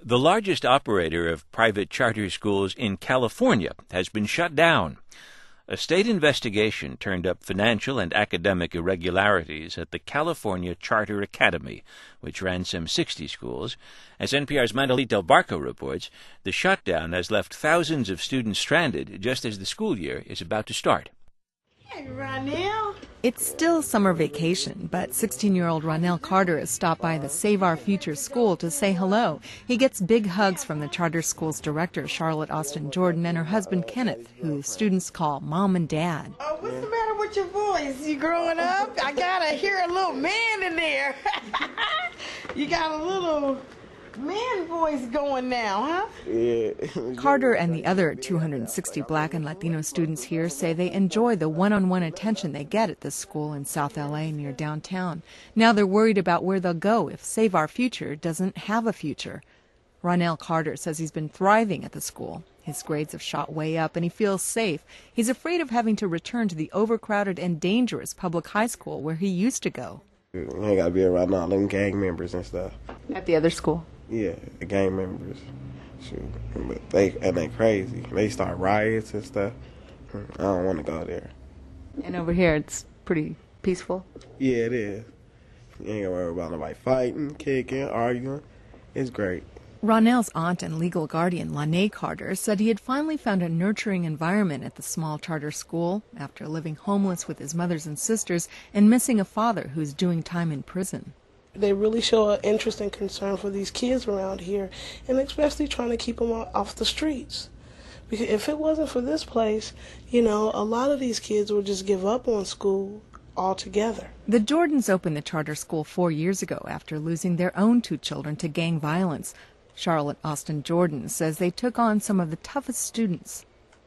The largest operator of private charter schools in California has been shut down. A state investigation turned up financial and academic irregularities at the California Charter Academy, which ran some 60 schools. As NPR's Mandalit Del Barco reports, the shutdown has left thousands of students stranded just as the school year is about to start. Hey, Ronell. It's still summer vacation, but 16-year-old Ronell Carter has stopped by the Save Our Future school to say hello. He gets big hugs from the charter school's director, Charlotte Austin Jordan, and her husband, Kenneth, who students call Mom and Dad. Oh, what's the matter with your voice? You growing up? I gotta hear a little man in there. You got a little man voice going now, huh? Yeah. Carter and the other 260 Black and Latino students here say they enjoy the one-on-one attention they get at this school in South L.A. near downtown. Now they're worried about where they'll go if Save Our Future doesn't have a future. Ronell Carter says he's been thriving at the school. His grades have shot way up and he feels safe. He's afraid of having to return to the overcrowded and dangerous public high school where he used to go. You ain't got to be around all them gang members and stuff. At the other school? Yeah, the gang members. Shoot. But they crazy. They start riots and stuff. I don't want to go there. And over here it's pretty peaceful? Yeah, it is. You ain't got to worry about nobody fighting, kicking, arguing. It's great. Ronell's aunt and legal guardian, Lanae Carter, said he had finally found a nurturing environment at the small charter school after living homeless with his mothers and sisters and missing a father who's doing time in prison. They really show an interest and concern for these kids around here, and especially trying to keep them off the streets. Because if it wasn't for this place, a lot of these kids would just give up on school altogether. The Jordans opened the charter school 4 years ago after losing their own 2 children to gang violence. Charlotte Austin Jordan says they took on some of the toughest students.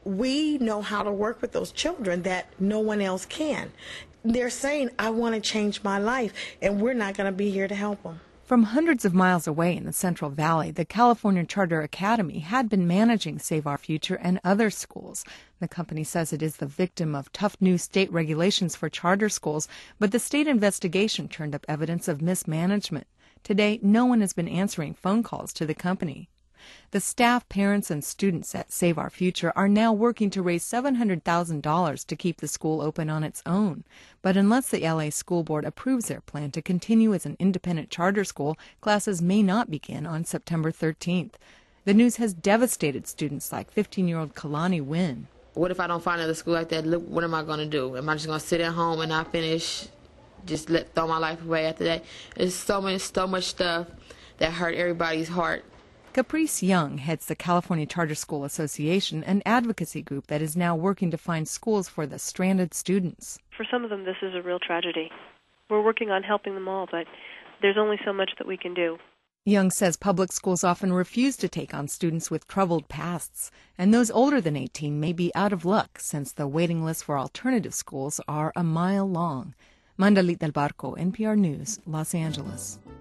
We know how to work with those children that no one else can. They're saying, I want to change my life, and we're not going to be here to help them. From hundreds of miles away in the Central Valley, the California Charter Academy had been managing Save Our Future and other schools. The company says it is the victim of tough new state regulations for charter schools, but the state investigation turned up evidence of mismanagement. Today, no one has been answering phone calls to the company. The staff, parents, and students at Save Our Future are now working to raise $700,000 to keep the school open on its own. But unless the LA School Board approves their plan to continue as an independent charter school, classes may not begin on September 13th. The news has devastated students like 15-year-old Kalani Wynn. What if I don't find another school like that? Look, what am I going to do? Am I just going to sit at home and not finish, just throw my life away after that? There's so much stuff that hurt everybody's heart. Caprice Young heads the California Charter School Association, an advocacy group that is now working to find schools for the stranded students. For some of them, this is a real tragedy. We're working on helping them all, but there's only so much that we can do. Young says public schools often refuse to take on students with troubled pasts, and those older than 18 may be out of luck since the waiting lists for alternative schools are a mile long. Mandalit Del Barco, NPR News, Los Angeles.